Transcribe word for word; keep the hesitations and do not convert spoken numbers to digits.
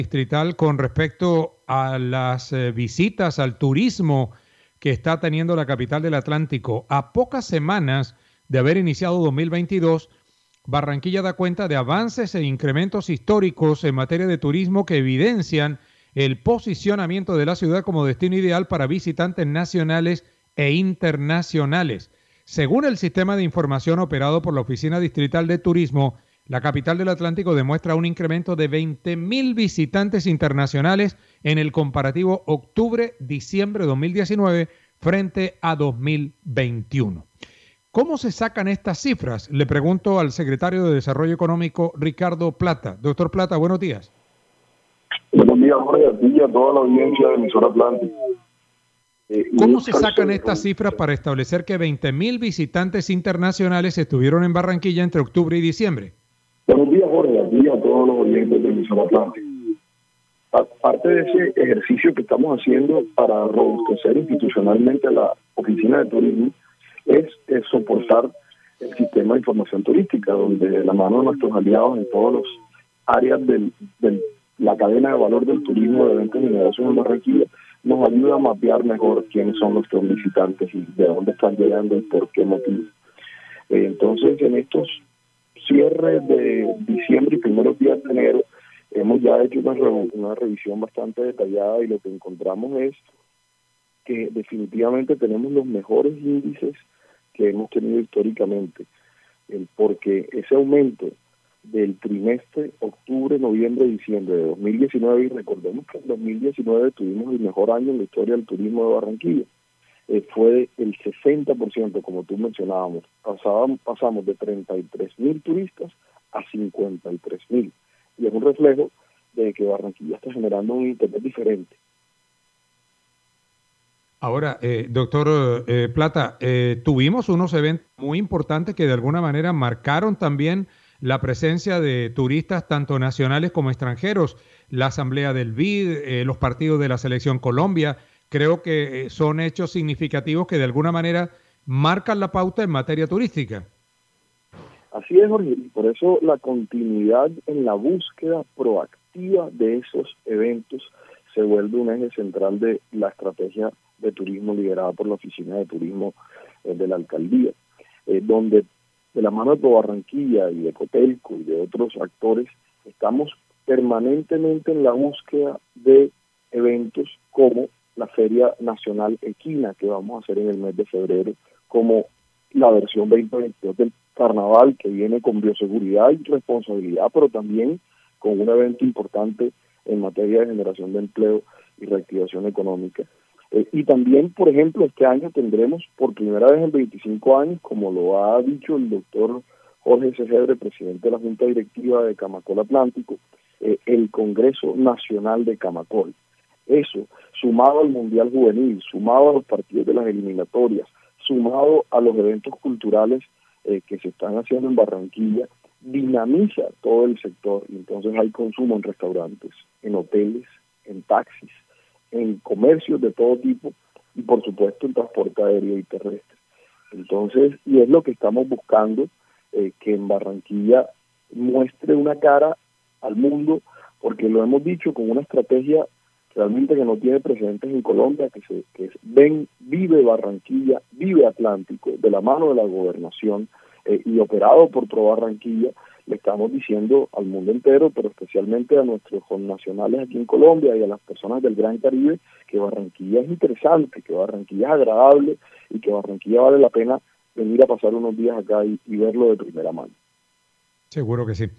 distrital con respecto a las eh, visitas al turismo que está teniendo la capital del Atlántico. A pocas semanas de haber iniciado dos mil veintidós, Barranquilla da cuenta de avances e incrementos históricos en materia de turismo que evidencian el posicionamiento de la ciudad como destino ideal para visitantes nacionales e internacionales. Según el sistema de información operado por la Oficina Distrital de Turismo, la capital del Atlántico demuestra un incremento de veinte mil visitantes internacionales en el comparativo octubre-diciembre de dos mil diecinueve frente a dos mil veintiuno. ¿Cómo se sacan estas cifras? Le pregunto al secretario de Desarrollo Económico, Ricardo Plata. Doctor Plata, buenos días. Buenos días, Jorge, a ti y a toda la audiencia de Emisora Atlántico. Eh, ¿Cómo se sacan estas cifras para establecer que veinte mil visitantes internacionales estuvieron en Barranquilla entre octubre y diciembre? Buenos días, Jorge, a ti y a todos los oyentes de Emisora Atlántico. Parte de ese ejercicio que estamos haciendo para robustecer institucionalmente a la Oficina de Turismo es, es soportar el sistema de información turística, donde de la mano de nuestros aliados en todas las áreas de la cadena de valor del turismo, de eventos y negocios en Barranquilla, nos ayuda a mapear mejor quiénes son nuestros visitantes y de dónde están llegando y por qué motivo. Eh, entonces, en estos cierres de diciembre y primeros días de enero, hemos ya hecho una, una revisión bastante detallada y lo que encontramos es que definitivamente tenemos los mejores índices que hemos tenido históricamente, eh, porque ese aumento del trimestre octubre, noviembre, diciembre de dos mil diecinueve, y recordemos que en dos mil diecinueve tuvimos el mejor año en la historia del turismo de Barranquilla, eh, fue el sesenta por ciento, como tú mencionábamos. Pasábamos, pasamos de treinta y tres mil turistas a cincuenta y tres mil, y es un reflejo de que Barranquilla está generando un interés diferente. Ahora, eh, doctor eh, Plata, eh, tuvimos unos eventos muy importantes que de alguna manera marcaron también la presencia de turistas tanto nacionales como extranjeros. La asamblea del B I D, eh, los partidos de la Selección Colombia, creo que eh, son hechos significativos que de alguna manera marcan la pauta en materia turística. Así es, Jorge, y por eso la continuidad en la búsqueda proactiva de esos eventos se vuelve un eje central de la estrategia de turismo liderada por la Oficina de Turismo eh, de la Alcaldía, eh, donde de la mano de Barranquilla y de Cotelco y de otros actores estamos permanentemente en la búsqueda de eventos como la Feria Nacional Equina que vamos a hacer en el mes de febrero, como la versión veinte veintidós del Carnaval, que viene con bioseguridad y responsabilidad, pero también con un evento importante en materia de generación de empleo y reactivación económica. Eh, y también, por ejemplo, este año tendremos por primera vez en veinticinco años, como lo ha dicho el doctor Jorge Segebre, presidente de la Junta Directiva de Camacol Atlántico, eh, el Congreso Nacional de Camacol. Eso, sumado al Mundial Juvenil, sumado a los partidos de las eliminatorias, sumado a los eventos culturales eh, que se están haciendo en Barranquilla, dinamiza todo el sector. Y entonces hay consumo en restaurantes, en hoteles, en taxis, en comercios de todo tipo y por supuesto en transporte aéreo y terrestre. Entonces, y es lo que estamos buscando, eh, que en Barranquilla muestre una cara al mundo, porque lo hemos dicho con una estrategia realmente que no tiene precedentes en Colombia, que se que es ven, vive Barranquilla, vive Atlántico, de la mano de la gobernación eh, y operado por Pro Barranquilla. Le estamos diciendo al mundo entero, pero especialmente a nuestros connacionales aquí en Colombia y a las personas del Gran Caribe, que Barranquilla es interesante, que Barranquilla es agradable y que Barranquilla vale la pena venir a pasar unos días acá y, y verlo de primera mano. Seguro que sí.